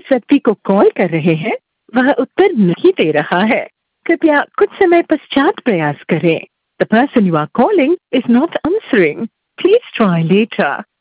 जिस व्यक्ति को कॉल कर रहे हैं वह उत्तर नहीं दे रहा है। कृपया कुछ समय पश्चात प्रयास करें। The person you are calling is not answering. Please try later.